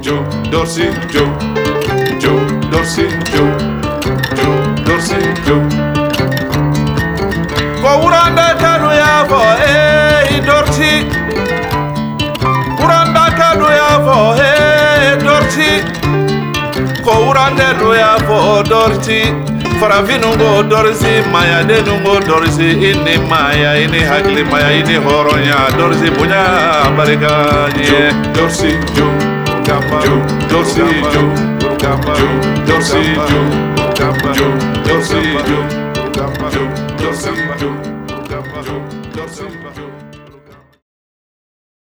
Joe, Dorsey, Joe, Joe, Dorsey, Joe, Joe, Dorsey, Joe. Ko uranda kanu ya fo Dorsey. Uranda kanu ya fo Dorsey. Ko uranda no ya fo Dorsey. Farafinungo Dorsey, Maya denungo Dorsey, ini Maya, ini hagli Maya, ini horonya Dorsey punya barika. Joe, Dorsey, Joe, Joe, Dorsey, Joe, Joe, Dorsey, Joe, Joe, Dorsey, Joe, Joe, Dorsey, Joe.